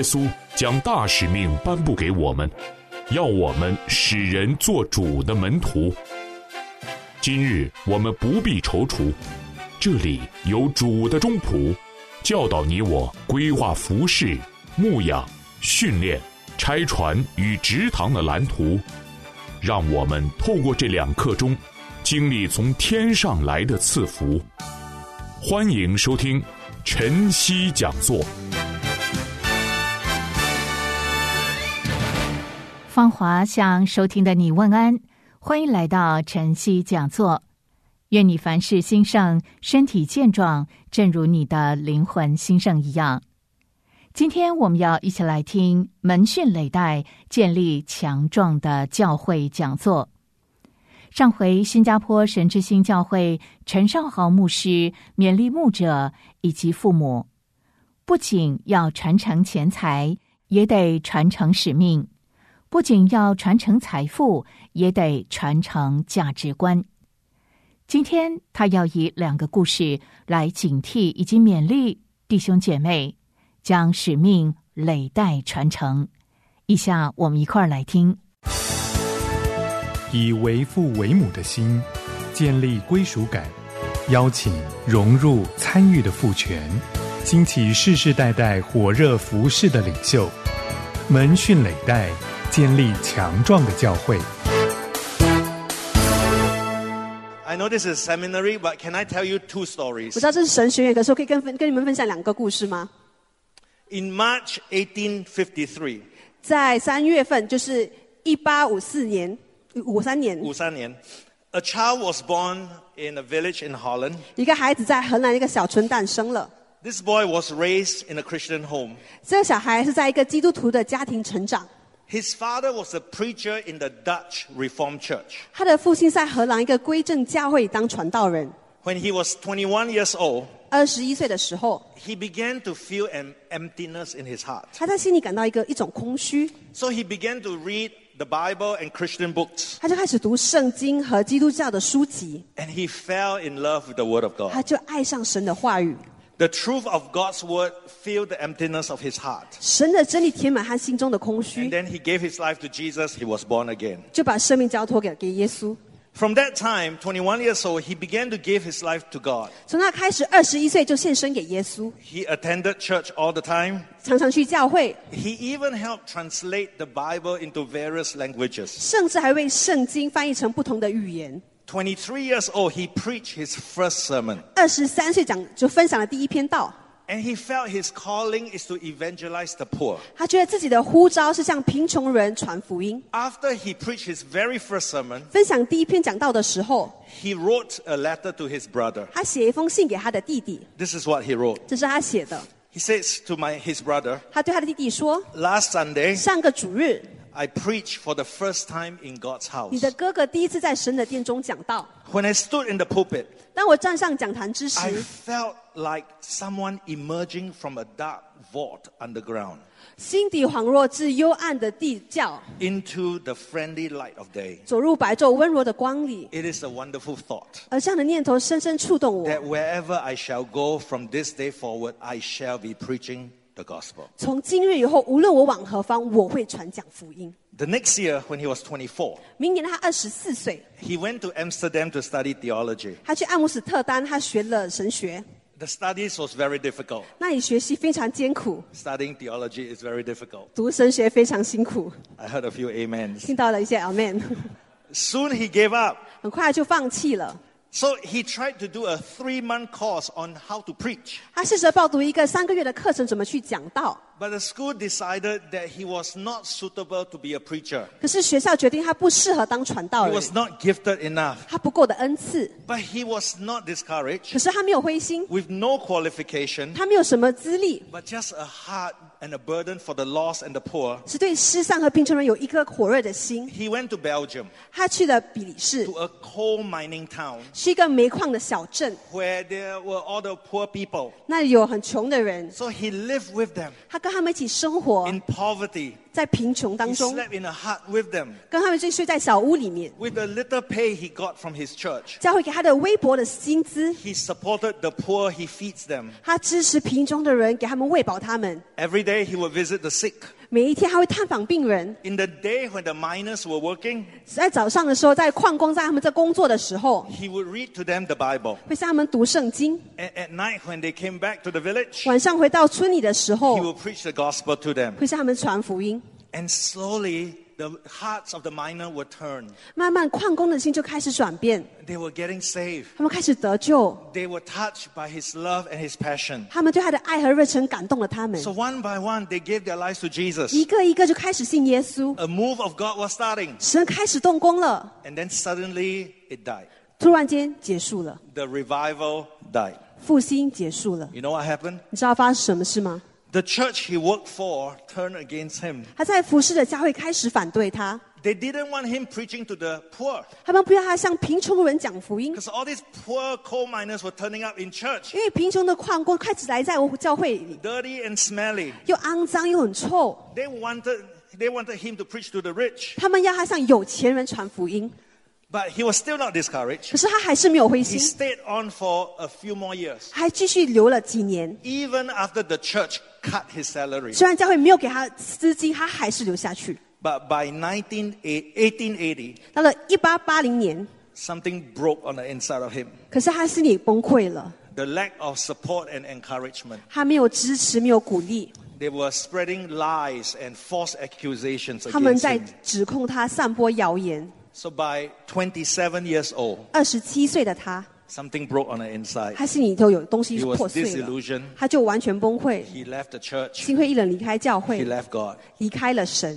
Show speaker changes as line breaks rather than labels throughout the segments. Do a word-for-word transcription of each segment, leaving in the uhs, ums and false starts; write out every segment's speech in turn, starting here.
稣将大使命颁布给我们，要我们使人做主的门徒。今日我们不必踌躇，这里有主的中仆，教导你我规划服事、牧养、训练、拆船与植堂的蓝图，让我们透过这两刻钟，经历从天上来的赐福。欢迎收听晨曦讲座。
芳华向收听的你问安，欢迎来到晨曦讲座。愿你凡事兴盛，身体健壮，正如你的灵魂兴盛一样。今天我们要一起来听门训累代，建立强壮的教会讲座。上回新加坡神之星教会陈少豪牧师勉励牧者以及父母，不仅要传承钱财，也得传承使命；不仅要传承财富，也得传承价值观。今天他要以两个故事来警惕以及勉励弟兄姐妹，将使命累代传承。以下我们一块儿来听。
以为父为母的心，建立归属感，邀请融入参与的父权，兴起世世代代火热服事的领袖，门训累代，建立强壮的教会。
I know this is seminary, but can I tell you two stories?
我知道这是神学院，可是我可以跟跟你们分享两个故事吗？
In March eighteen fifty-three,
在三月份，就是一八五四年，五三年，
五三年, a child was born in a village in Holland.
一个孩子在荷兰一个小村诞生了。
This boy was raised in a Christian home.
这个小孩是在一个基督徒的家庭成长。
His father was a preacher in the Dutch Reformed Church.
他的父亲在荷兰一个归正教会当传道人。
When he was twenty-one years old,
二十一岁的时候，
he began to feel an emptiness in his heart.
他在心里感到一个一种空虚，
So he began to read the Bible and Christian books.
他就开始读圣经和基督教的书籍，
And he fell in love with the Word of
他
God.
就爱上神的话语。
The truth of God's Word filled the emptiness of his heart.
神的真理填满他心中的空虚，
And then he gave his life to Jesus. He was born again.
就把生命交托给给耶稣。
From that time, twenty-one years old, he began to give his life to God.
从那开始，二十一岁就献身给耶稣，
He attended church all the time.
常常去教会，
He even helped translate the Bible into various languages.
甚至还为圣经翻译成不同的语言。
twenty-three years old, he preached his first sermon.
二十三岁讲就分享了第一篇道，
And he felt his calling is to evangelize the poor.
他觉得自己的呼召是向贫穷人传福音。
After he preached his very first sermon,
分享第一篇讲道的时候，
he wrote a letter to his brother.
他写一封信给他的弟弟，
This is what he wrote.
这是他写的。
He says to my, his brother,
他对他的弟弟说
last Sunday,
上个主日，
I preached for the first time in God's
你
house.
的哥哥第一次在神的殿中讲道。
When I stood in the pulpit,
当我站上讲坛之
I
时，
felt like someone emerging from a dark vault underground
心底恍若至幽暗的地窖，
into the friendly light of day.
走入白昼温柔的光里。
It is a wonderful thought
而这样的念头深深触动我。
that wherever I shall go from this day forward, I shall be preaching the gospel.
从今日以后，无论我往何方，我会传讲福音。
The next year, when he was twenty-four,
明年他二十四岁，
he went to Amsterdam to study theology.
他去阿姆斯特丹，他学了神学。
The studies was very difficult.
那里学习非常艰苦，
Studying theology is very difficult.
读神学非常辛苦。
I heard a few amens.
听到了一些 amen，
Soon he gave up.
很快就放弃了。
So he tried to do a three-month course on how to preach.
他试着报读一个三个月的课程，怎么去讲道。
But the school decided that he was not suitable to be a preacher.
可是学校决定他不适合当传道
He
人，
was not gifted enough.
他不够的恩赐。
But he was not
可
discouraged.
是他没有灰心，
With no qualification,
他没有什么资历，
but just a heart and a burden for the lost and the poor.
只对失丧和贫穷人有一颗火热的心。
He went to Belgium,
他去了比利时，
to a coal mining town,
是一个煤矿的小镇，
where there were all the poor people.
那里有很穷的人，
So he lived with them
他跟他们一起生活，
in poverty.
在贫穷
He
当中，
slept in a hut with them.
跟他们就睡在小屋里面。
With the little pay he got from his church,
教会给他的微薄的薪资，
he supported the poor, he feeds them.
他支持贫穷的人，给他们喂饱他们。
Every day he would visit the sick.
每一天他会探访病人。
In the day when the miners were working,
在早上的时候，在矿工在他们在工作的时候，
he would read to them the Bible.
会向他们读圣经。
At, at night when they came back to the village,
晚上回到村里的时
he
候，
would preach the gospel to them.
会向他们传福音。
And slowly, the hearts of the miner would turn.
慢慢，矿工的心就开始转变，
They were getting saved.
他们开始得救。
They were touched by his love and his passion.
他们对他的爱和热忱感动了他们，
So one by one, they gave their lives to Jesus.
一个一个就开始信耶稣。
A move of God was starting.
神开始动工了，
And then suddenly, it died.
突然间结束了，
The revival died.
复兴结束了。
You know what happened?
你知道发生什么事吗？
The church he worked for turned against him.
他在服侍的教会开始反对他，
They didn't want him preaching to the poor.
他们不要他向贫穷人讲福音，
Because all these poor coal miners were turning up in church.
因为贫穷的矿工开始来在我教会里，
Dirty and smelly.
又肮脏又很臭。
They wanted, they wanted him to preach to the rich.
他们要他向有钱人传福音，
But he was still not discouraged.
可是他还是没有灰
He
心，
stayed on for a few more years.
还继续留了几年。
Even after the church cut his salary.
虽然教会没有给他资金，他还是留下去。
But by nineteen eighty,
到了一八八零年，
something broke on the inside of him.
可是他心里崩溃了，
The lack of support and encouragement.
他没有支持，没有鼓励，
They were spreading lies and false accusations
他们
against
在
him.
指控他散播谣言。
So by twenty-seven years old,
二十七岁的他，
something broke on the inside.
他心里头有东西
He was
破碎了，
disillusioned.
他就完全崩溃，
He left the church.
心灰意冷，离开教
He
会，
left God.
离开了神，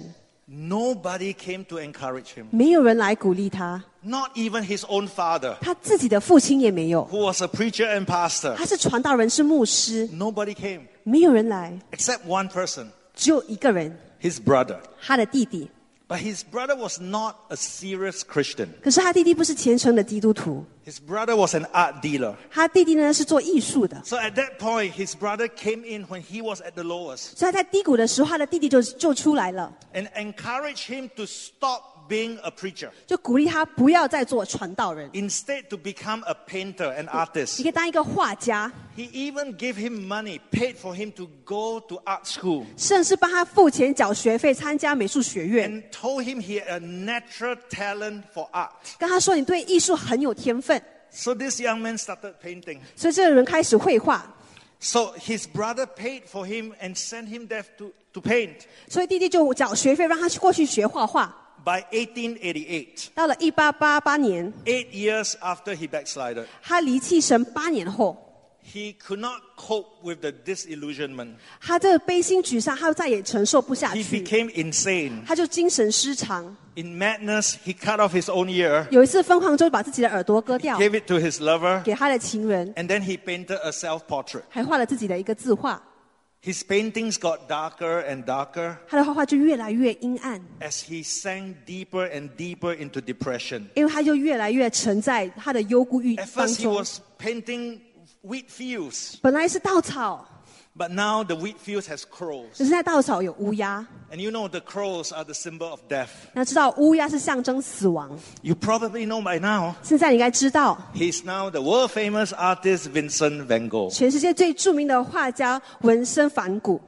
Nobody came to encourage him.
没有人来鼓励他，
Not even his own father,
他自己的父亲也没有，
who was a preacher and pastor.
他是传道人，是牧师，
Nobody came
没有人来，
except one person,
只有一个人，
his brother.
他的弟弟。
But his brother was not a serious Christian.
可是他弟弟不是虔诚的基督徒，
His brother was an art dealer.
他弟弟呢是做艺术的，
So at that point, his brother came in when he was at the lowest
所以他在低谷的时候，他的弟弟就就出来了，
and encouraged him to stop being a preacher.
就鼓励他不要再做传道人，
Instead, to become a painter, an
你
artist.
可以当一个画家，
He even gave him money, paid for him to go to art school,
甚至帮他付钱缴学费参加美术学院，
and told him he had a natural talent for art.
跟他说你对艺术很有天分，
So this young man started painting.
所以这个人开始绘画，
So his brother paid for him and sent him there to, to paint.
所以弟弟就缴学费让他去过去学画画。
By eighteen eighty-eight,
到了一八八八年，
eight years after he backslided,
他离弃神八年后，
he could not cope with the disillusionment.
他这个悲心沮丧，他再也承受不下
He
去，
became insane.
他就精神失常。
In madness, he cut off his own ear,
有一次疯狂就把自己的耳朵割掉，
gave it to his lover,
给他的情人，
and then he painted a self-portrait.
还画了自己的一个字画。
His paintings got darker and darker
他的画画就越来越阴暗，
as he sank deeper and deeper into depression.
因为他就越来越沉在他的忧孤郁
At
当
first, he
中。
was painting wheat fields,
本来是稻草，
but now the wheat fields has crows.
只是在稻草有乌鸦。
And you know the crows are the symbol of death.
那知道乌鸦是象征死亡，
You probably know by now.
现在你应该知道，
He's now the world famous artist Vincent van Gogh.
全世界最著名的画家文森梵谷，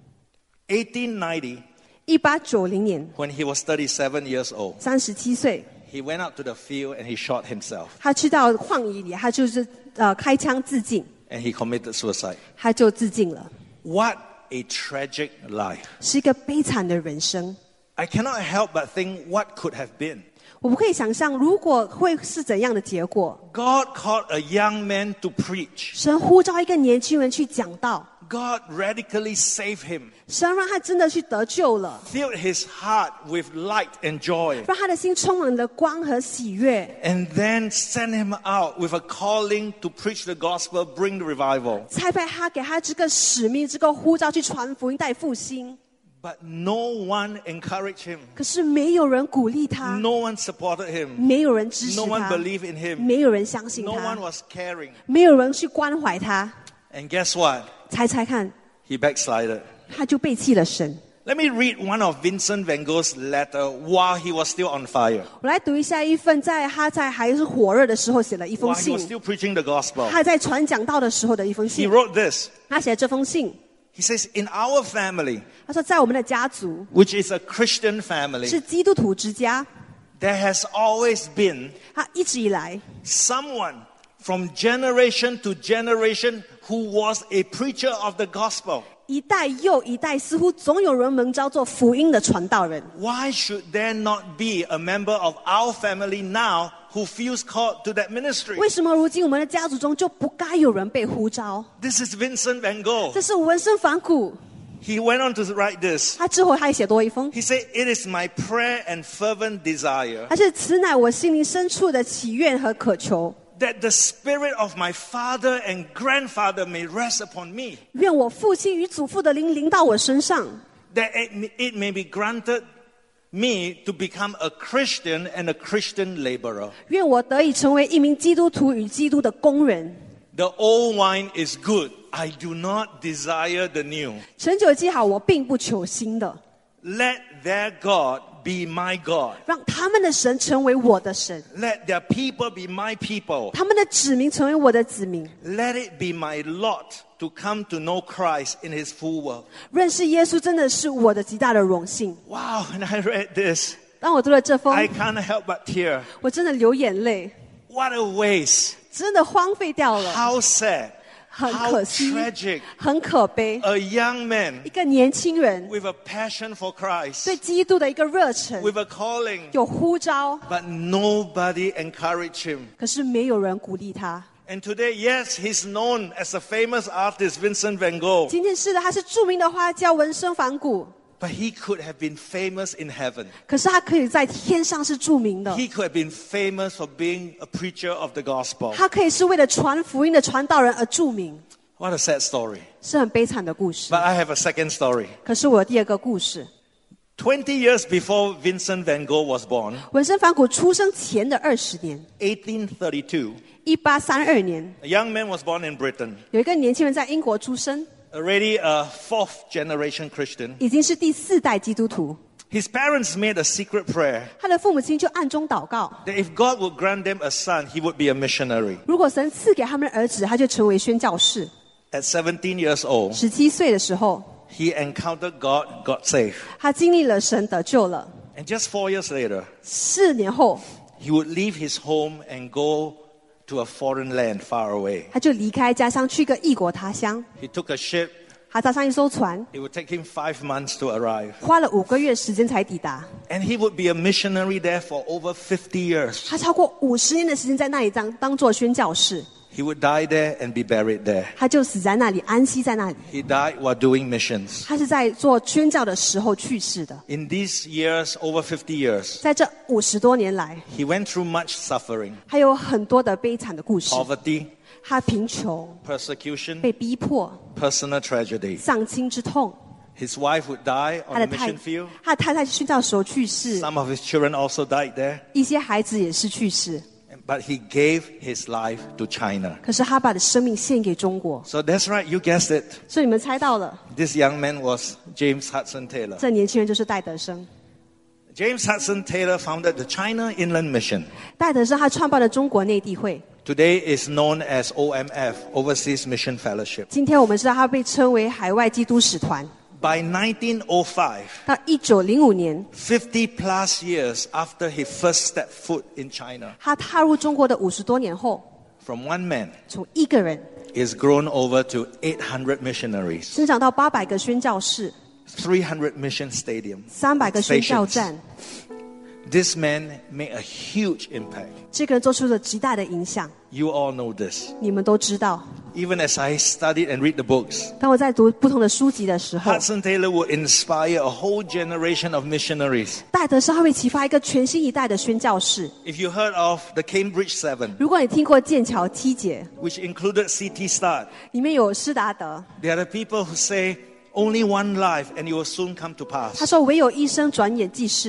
eighteen ninety,
一八九零年
when he was thirty-seven years old,
三十七岁，
he went out to the field and he shot himself.
他去到旷野里，他就是呃开枪自尽，
And he committed suicide.
他就自尽了，
What a tragic life.
是一个悲惨的人生。
I cannot help but think what could have been.
我不可以想象，如果会是怎样的结果。
God called a young man to preach.
神呼召一个年轻人去讲道，
God radically saved him,
神让他真的去得救了，
filled his heart with light and joy,
让他的心充满了光和喜悦，
and then sent him out with a calling to preach the gospel, bring the revival.
差派他给他这个使命，这个呼召去传福音、带复兴。
But no one encouraged him.
可是没有人鼓励他，
No one supported him.
没有人支持
No one
他，
believed in him.
没有人相信
No
他
one，was caring.
没有人去关怀他。
And guess what?
猜猜看，
He backslided.
他就背弃了神。
Let me read one of Vincent van Gogh's letter while he was still on fire.
我来读一下一份在他在还是火热的时候写了一封
While he
信
was，still preaching the gospel.
他在传讲道的时候的一封
He
信。
wrote this.
他写了这封信，
He says, in our family,
他说在我们的家族
which is a Christian
是
family,
基督徒之家，
there has always been
他一直以来
someone from generation to generation who was a preacher of the gospel.
一代又一代，似乎总有人蒙召做福音的传道人。
Why should there not be a member of our family now who feels called to that ministry?
为什么如今我们的家族中就不该有人被呼召？
This is Vincent van Gogh.
这是文森反谷。
He went on to write this.
他之后他也写多一封，
He said, it is my prayer and fervent desire
他是此乃我心灵深处的祈愿和渴求，
that the spirit of my father and grandfather may rest upon me,
愿我父亲与祖父的灵临到我身上，
that it, it may be granted me to become a Christian and a Christian laborer.
愿我得以成为一名基督徒与基督的工人。
The old wine is good. I do not desire the new.
陈酒记好，我并不求新的，
Let their God be my God.
让他们的神成为我的神，
Let their people be my people.
他们的子民成为我的子民。
Let it be my lot to come to know Christ in his full work.
认识耶稣真的是我的极大的荣幸。
Wow, when I read this,
当我读了这封，
I can't help but tear.
我真的流眼泪，
What a waste.
真的荒废掉了，
How sad.
很
How
可惜，
tragic.
很可悲。
A young man
一个年轻人
with a passion for Christ,
对基督的一个热忱，
with a calling,
有呼召，
but nobody encouraged him.
可是没有人鼓励他。
And today, yes, he's known as a famous artist, Vincent van Gogh.
今天是的，他是著名的画家文森反谷，
But he could have been famous in heaven.
可是他可以在天上是著名的，
He could have been famous for being a preacher of the gospel.
他可以是为了传福音的传道人而著名，
What a sad story.
是很悲惨的故事
But。I have a second story.
可是我有第二个故事，
Twenty years before Vincent van Gogh was born,
文森反谷出生前的二十年，
eighteen thirty-two,
一八三二年，
a young man was born in Britain,
有一个年轻人在英国出生，
already a fourth generation Christian.
已经是第四代基督徒。
His parents made a secret prayer
他的父母亲就暗中祷告，
that if God would grant them a son, he would be a missionary.
如果神赐给他们的儿子，他就成为宣教士。
At seventeen years old,
十七岁的时候，
he encountered God, got saved.
他经历了神得救了。
And just four years later,
四年后，
he would leave his home and go to a foreign land far away.
他就离开家乡，去一个异国他乡。
He took a ship.
他搭上一艘船，
It would take him five months to arrive.
花了五个月时间才抵达。
And he would be a missionary there for over fifty years.
他超过五十年的时间在那里当当做宣教士，
He would die there and be buried there.
他就死在那里，安息在那里。
He died while doing missions.
他是在做宣教的时候去世的。
In these years, over fifty years,
在这五十多年来，
he went through much suffering,
还有很多的悲惨的故事。
poverty,
他贫穷、
persecution,
被逼迫、
personal tragedy.
丧亲之痛。
His wife would die
他
on
的
the
太
mission field.
他的太太宣教的时候去世，
Some of his children also died there.
一些孩子也是去世。
But he gave his life to China.
可是他把的生命献给中国，
So that's right, you guessed it.
所以你们猜到了，
This young man was James Hudson Taylor.
这年轻人就是戴德生。
James Hudson Taylor founded the China Inland Mission.
戴德生他创办了中国内地会，
Today is known as O M F, Overseas Mission Fellowship.
今天我们知道他被称为海外基督使团。
By nineteen oh five,
到一九零五年，
fifty plus years after he first stepped foot in China,
他踏入中国的五十多年后，
from one man,
从一个人
is grown over to eight hundred missionaries,
增长到八百个宣教士，
three hundred mission stadiums,
三百个宣教
stations.
站。
This man made a huge impact.
这个人做出了极大的影响，
You all know this.
你们都知道。
Even as I studied and read the books,
当我在读不同的书籍的时候，
Hudson Taylor would inspire a whole generation of missionaries.
戴德生他会启发一个全新一代的宣教士。
If you heard of the Cambridge Seven,
如果你听过剑桥七姐，
which included C T Studd,
里面有施达德，
they are the people who say, only one life and it will soon come to
他
pass.
说唯有一生转眼即逝。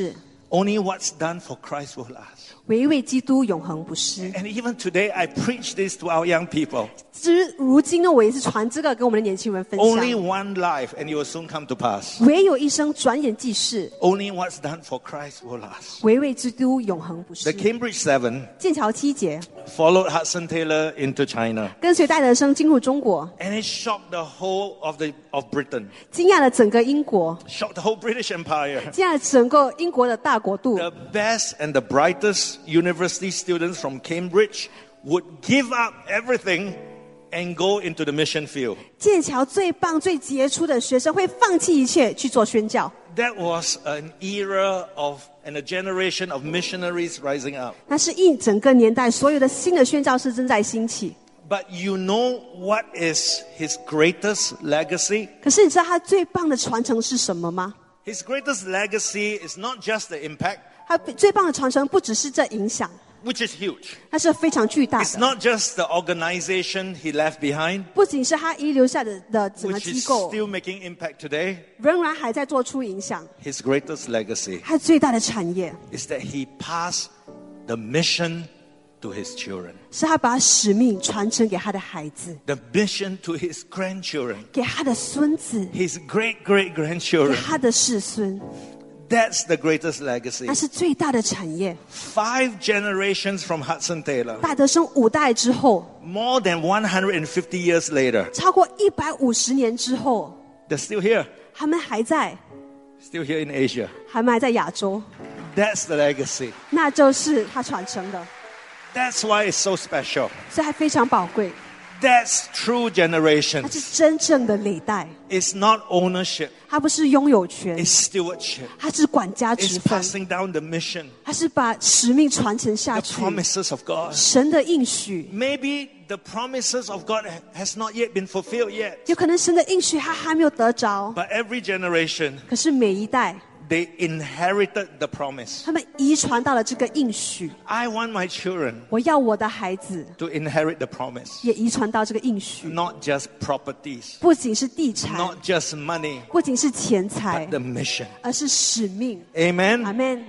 Only what's done for Christ will last.
唯为基督永恒不失。
And even today, I preach this to our young people.
至如今呢，我也是传这个跟我们的年轻人分享。
Only one life, and it will soon come to pass.
唯有一生，转眼即逝。
Only what's done for Christ will last.
唯为基督永恒不失
The。Cambridge Seven
剑桥七节
followed Hudson Taylor into China,
跟随戴德生进入中国，
and it shocked the whole of the of Britain,
惊讶了整个英国，
shocked the whole British Empire.
惊讶了整个英国的大国度。
The best and the brightest university students from Cambridge would give up everything and go into the mission field.
剑桥最棒、最杰出的学生会放弃一切去做宣教。
That was an era of and a generation of missionaries rising up.
那是一整个年代所有的新的宣教士正在兴起。
But you know what is his greatest legacy?
可是你知道他最棒的传承是什么吗？
His greatest legacy is not just the impact,
他最棒的传承不只是这影响，
which is huge.
它是非常巨大
It's
的。
not just the organization he left behind,
不仅是他遗留下的的整个
which
机
is
构，
still making impact today.
仍然还在做出影响。
His greatest legacy
他最大的产业
is that he passed the mission to his children,
是他把使命传承给他的孩子，
the mission to his grandchildren,
给他的孙子，
his great great
给
grandchildren.
他的世孙，
That's the greatest legacy.
那是最大的产业。
Five generations from Hudson Taylor,
戴德生五代之后，
more than one hundred fifty years later,
超过一百五十年之后，
they're still here,
他们还在，
still here in Asia.
他们还在亚洲，
That's the legacy.
那就是他传承的，
That's why it's so special.
所以还非常宝贵。
That's true
它
generations.
是真正的累代，
It's not ownership,
它不是拥有权，
it's stewardship.
它是管家
It's
职分，
passing down the mission,
它是把使命传承下
the
去。
promises of God.
神的应许，
Maybe the promises of God has not yet been fulfilled yet,
有可能神的应许他还没有得着，
but every generation,
可是每一代
they inherited the promise.
他们遗传到了这个应许。
I want my children
我要我的孩子
to inherit the promise,
也遗传到这个应许，
not just properties,
不仅是地产，
not just money,
不仅是钱财
but，the mission.
而是使命。
Amen.
阿们。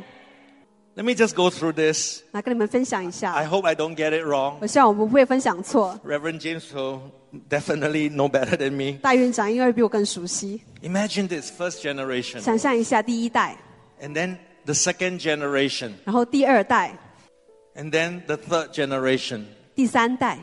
Let me just go through this.
来跟你们分享一
I
下，
hope I don't get it wrong.
我希望我们不会分享错。
Reverend James will definitely know better than me.
大院长因为比我更熟悉，
Imagine this first generation,
想象一下第一代，
and then the second generation,
然后第二代、
and then the third generation,
第三代、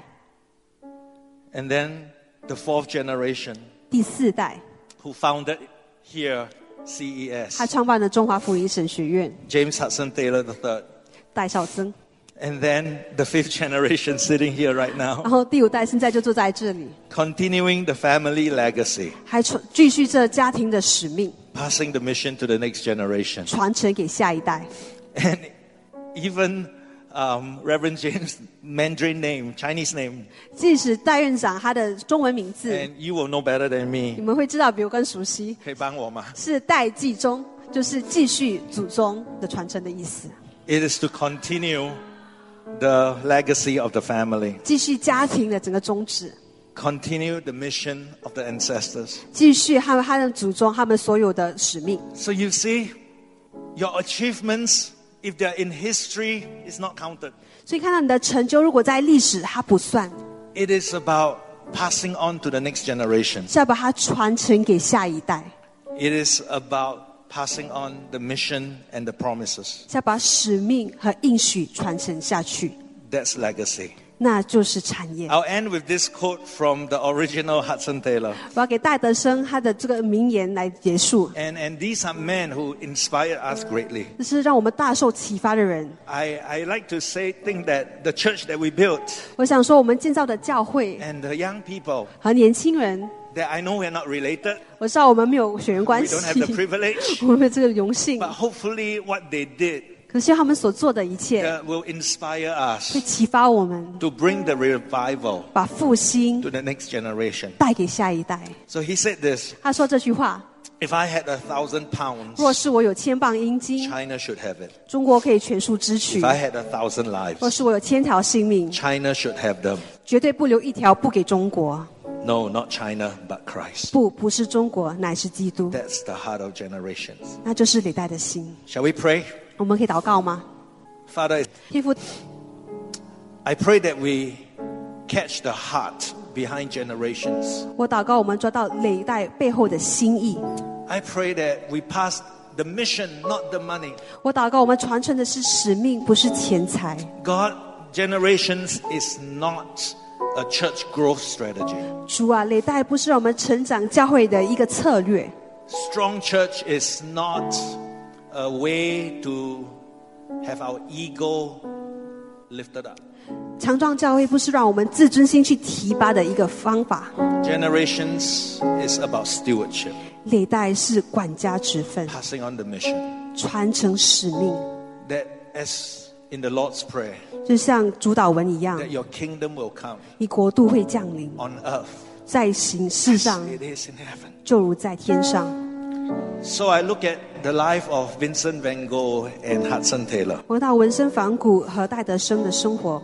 and then the fourth generation
第四代，
who founded here C E
他
S,
创办了中华福音神学院，
James Hudson Taylor the third.
戴绍曾，
And then the fifth generation sitting here right
然
now,
后第五代现在就坐在这里，
continuing the family legacy,
还传继续这家庭的使命，
passing the mission to the next generation.
传承给下一代。
And even um, Reverend James' Mandarin name, Chinese name,
即使戴院长他的中文名字，
and you will know better than
你
me.
们会知道比我更熟悉，
可以帮我吗？
是代继宗，就是继续祖宗的传承的意思，
It is to continue the legacy of the family,
继续家庭的整个宗旨，
continue the mission of the ancestors.
继续他们他的祖宗他们所有的使命。
So you see, your achievements, if they're in history, is not counted.
所以看到你的成就，如果在历史它不算，
It is about passing on to the next generation.
是要把它传承给下一代，
It is about passing on the mission and the promises.
是要把使命和应许传承下去，
That's legacy.
那就是产业。
I'll end with this quote from the original Hudson Taylor.
我要给戴德生他的这个名言来结束，
And, and these are men who inspired us greatly.
这是让我们大受启发的人。
I, I like to say, think that the church that we built
我想说，我们建造的教会
and the young people
和年轻人，
that I know we're not related,
我知道我们没有血缘
we
关系
don't have the，privilege,
我们没有这个荣幸，
but hopefully what they did
可是他们所做的一切
uh, will inspire
会
us
启发我们，
to bring the revival
把复兴
to the next generation.
带给下一代。
So he said this,
他说这句话：
if I had a thousand pounds,
若是我有千磅阴金，
China should have it.
中国可以全数支取；
If I had a thousand
若
lives,
是我有千条性命，
China should have them.
绝对不留一条不给中国。
No, not China, but Christ.
不，不是中国，乃是基督。
That's the heart of generations.
那就是历代的心。
Shall we pray?
我们可以祷告吗？
Father,
天父，
I pray that we catch the heart behind generations.
我祷告我们抓到累代背后的心意。
I pray that we pass the mission, not the money.
我祷告我们传承的是使命，不是钱财。
God, generations is not a church growth strategy.
主啊，累代不是让我们成长教会的一个策略。
Strong church is not a way to have our ego lifted up.
强壮教会不是让我们自尊心去提拔的一个方法。
Generations is about stewardship,
累代是管家职分，
passing on the mission.
传承使命，
That as in the Lord's Prayer,
就像主祷文一样，
that your kingdom will come
你国度会降临，
on earth
在行世
as
上
it is in heaven.
就如在天上。
So I look at the life of Vincent van Gogh and Hudson Taylor.
我到文森仿古和戴德生的生活，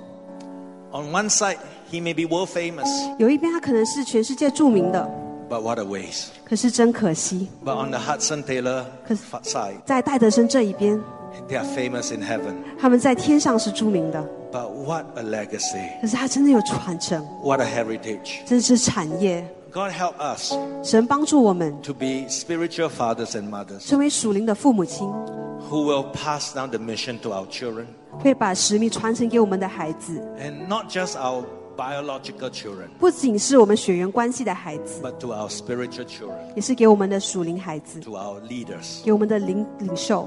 On one side, he may be world famous,
有一边他可能是全世界著名的，
but what a waste.
可是真可惜，
But on the Hudson Taylor
可是
side,
在戴德生这一边，
they are famous in heaven.
他们在天上是著名的，
But what a legacy.
可是他真的有传承，
What a heritage.
真是产业。
God help us
神帮助我们
to be spiritual fathers and mothers
成为属灵的父母亲，
who will pass down the mission to our children.
会把使命传承给我们的孩子，
And not just our biological children,
不仅是我们血缘关系的孩子，
but to our spiritual children,
也是给我们的属灵孩子，
to our leaders.
给我们的领领袖。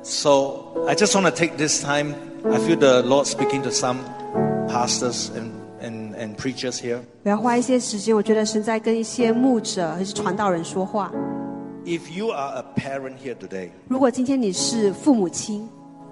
So I just want to take this time. I feel the Lord speaking to some pastors and, and, and preachers here.
我要花一些时间，我觉得神在跟一些牧者还是传道人说话。
If you are a parent here today,
如果今天你是父母亲，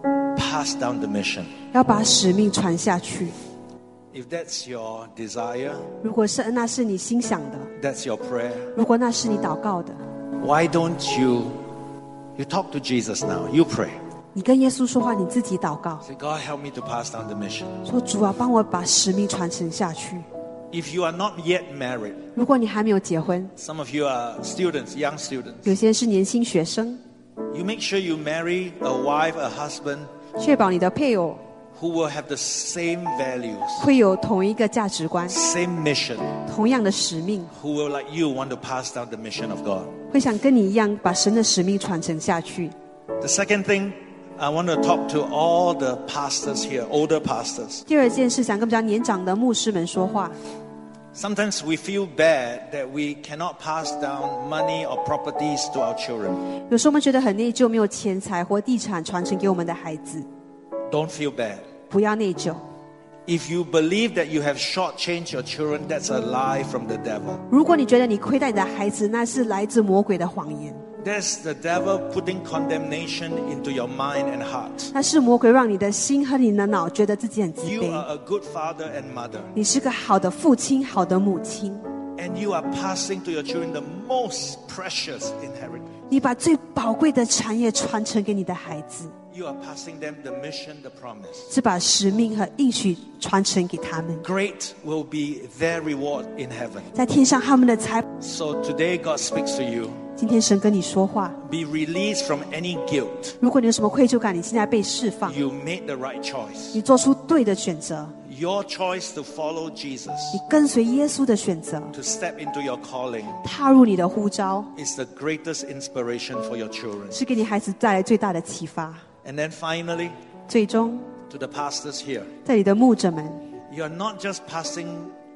pass down the mission.
要把使命传下去。
If that's your desire,
如果是那是你心想的，
that's your prayer,
如果那是你祷告的，
why don't you you talk to Jesus now? You pray.
你跟耶稣说话，你自己祷告，
Say, God, help me to pass down the mission.
说主啊，帮我把使命传承下去。
If you are not yet married,
如果你还没有结婚，
some of you are students, young students,
有些是年轻学生，
you make sure you marry a wife, a husband
确保你的配偶
who will have the same values,
会有同一个价值观，
same mission,
同样的使命，
who will, like you, want to pass down the mission of God.
会想跟你一样把神的使命传承下去。
The second thing, I want to talk to all the pastors here, older pastors.
第二件事，想跟比较年长的牧师们说话。
Sometimes we feel bad that we cannot pass down money or properties to our children.
有时候我们觉得很内疚，没有钱财或地产传承给我们的孩子，
Don't feel bad.
不要内疚。
If you believe that you have shortchanged your children, that's a lie from the devil.
如果你觉得你亏待你的孩子，那是来自魔鬼的谎言，
That's the devil putting condemnation into your mind and heart.
那是魔鬼让你的心和你的脑觉得自己很自
You
卑。
are a good father and mother,
你是个好的父亲，好的母亲，
and you are passing to your children the most precious inheritance.
你把最宝贵的产业传承给你的孩子，
You are passing them the mission, the promise.
是把使命和应许传承给他们。
Great will be their reward in heaven.
在天上，他们的财。
So today God speaks to you.
今天神跟你说话，
Be released from any guilt.
如果你有什么愧疚感，你现在被释放，
You made the right choice.
你做出对的选择，
Your choice to follow Jesus,
你跟随耶稣的选择，
to step into your calling,
踏入你的呼召，
is the greatest inspiration for your children.
是给你孩子带来最大的启发。
And then finally,
最终，
to the pastors here,
在你的牧者们，
you are not just passing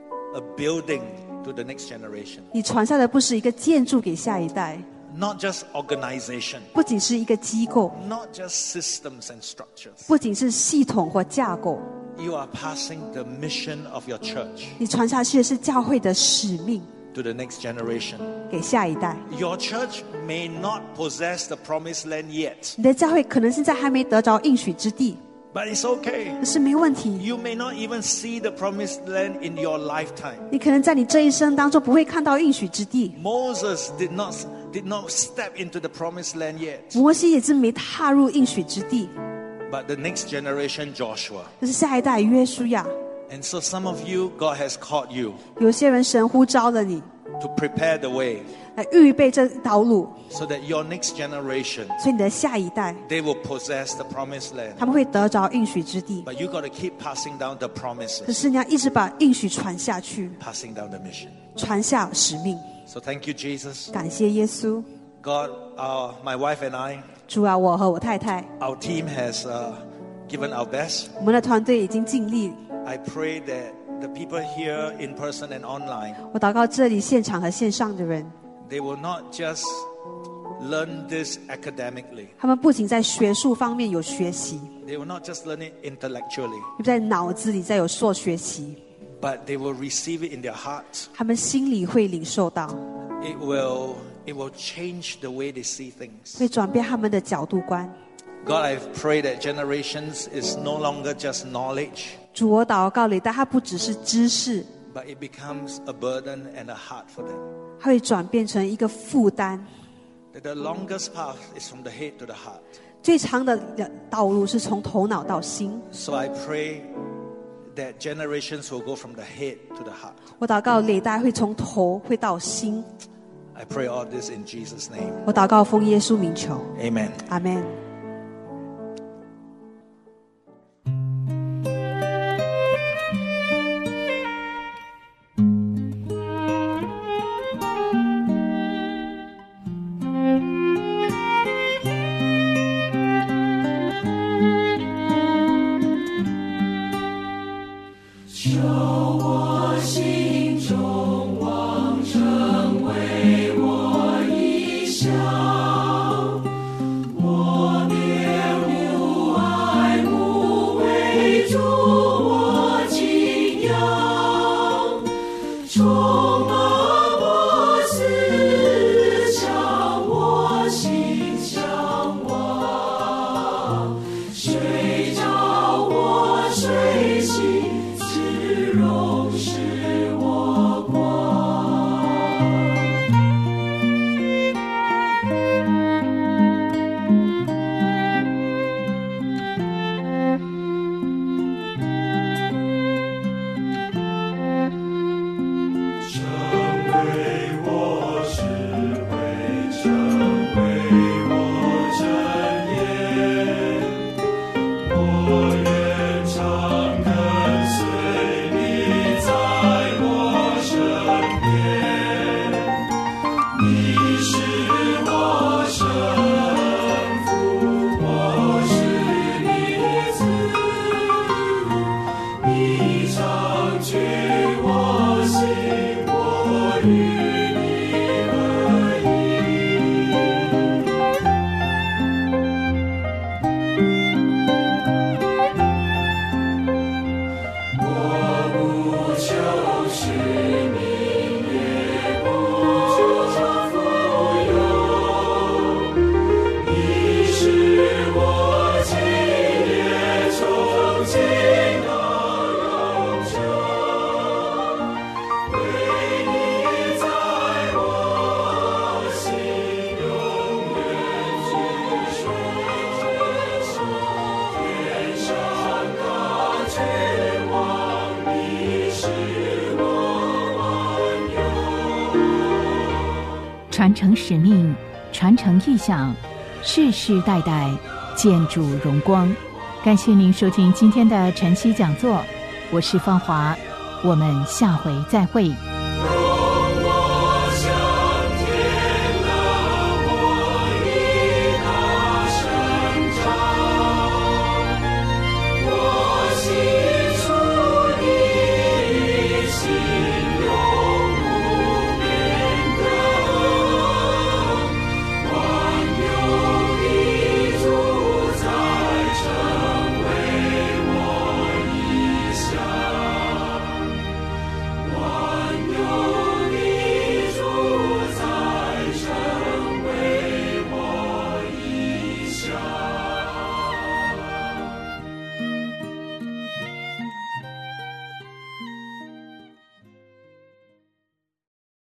a building to the next generation,
你传下的不是一个建筑给下一代，
not just organization,
不仅是一个机构，
not just systems and structures.
不仅是系统或架构，
You are passing the mission of your church
你传下去的是教会的使命
to the next generation.
给下一代。
Your church may not possess the promised land yet,
你的教会可能现在还没得着应许之地，
but it's okay.
可是没问题。
You may not even see the promised land in your lifetime.
你可能在你这一生当中不会看到应许之地。
Moses did not, did not step into the promised land yet,
摩西也是没踏入应许之地，
but the next generation, Joshua.
这是下一代约书亚。
And so some of you, God has called you
有些人神呼召了你，
to prepare the way,
来预备这道路，
so that your next generation,
所以你的下一代
they will possess the promised land.
他们会得着应许之地。
But you got to keep passing down the
可
promises,
是你要一直把应许传下去，
passing down the mission.
传下使命。
So thank you, Jesus.
感谢耶稣，
God, uh, my wife and I,
主啊，我和我太太，
our team has uh, given our best.
我们的团队已经尽力。
I pray that the people here in person and online,
我祷告这里现场和线上的人，
they will not just learn this academically.
他们不仅在学术方面有学习，
They will not just learn it intellectually,
也在脑子里在有所学习，
but they will receive it in their hearts.
他们心里会领受到，
It will, it will change the way they see things.
会转变他们的角度观。
God, I pray that generations is no longer just knowledge,
主，我祷告里，但它不只是知识，
but it becomes a burden and a heart for them.
它会转变成一个负担。
That the longest path is from the head to the heart.
最长的道路是从头脑到心。
So I pray that generations will go from the head to the heart.
我祷告历代会从头会到心。
I pray all this in Jesus' name.
我祷告奉耶稣名求，
Amen.
阿们。
传承使命，传承意向，世世代代建筑荣光。感谢您收听今天的晨曦讲座，我是芳华，我们下回再会。